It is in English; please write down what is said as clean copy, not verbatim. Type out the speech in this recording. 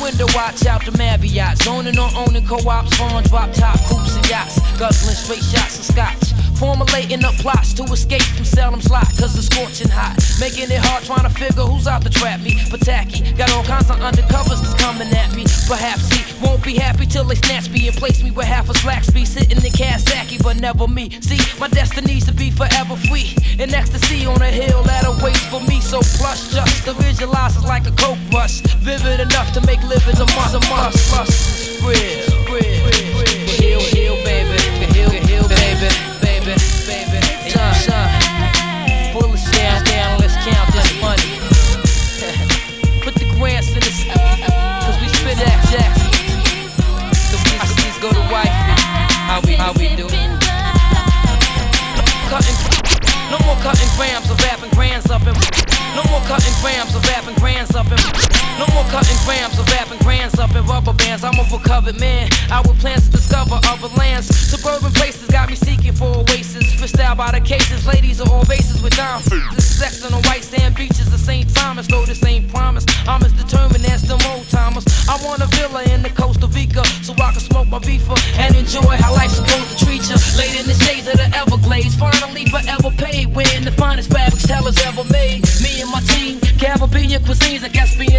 window, watch out the Marriott. Zoning or owning co-ops, foreign drop top coops and yachts. Guzzling straight shots of scotch. Formulating up plots to escape from Salem's lot, cause it's scorching hot. Making it hard trying to figure who's out to trap me. But tacky, got all kinds of undercovers that's coming at me. Perhaps he won't be happy till they snatch me and place me with half a slack speed. Sitting in Kawasaki, but never me. See, my destiny's to be forever free. In ecstasy on a hill that awaits for me. So plush, just to visualize is like a coke rush. Vivid enough to make living a must. A must, must, real. Heal, heal, baby. Heal, heal, baby. Baby, son, pull the stairs down, let's count this money. Put the grants in this, cause we spit that Jackson. Cause these go to wifey. How we do? No more cutting grams of rapping grands up and no more cutting grams of rapping grands up and no more cutting grams of rapping grands up in rubber bands. I'm a recovered man. I with plans to discover other lands. Suburban places got me seeking for oasis. Fished out by the cases, ladies are all races with dime. This sex on the white sand beaches of St. Thomas, though this ain't promise. I'm as determined as them old timers. I want a villa in the Costa Rica so I can smoke my beefer and enjoy how life's supposed to treat you. Laid in the shades of the Everglades, finally forever paid. Wearing the finest fabrics tellers ever made. Me and my team, Caribbean cuisines, I guess being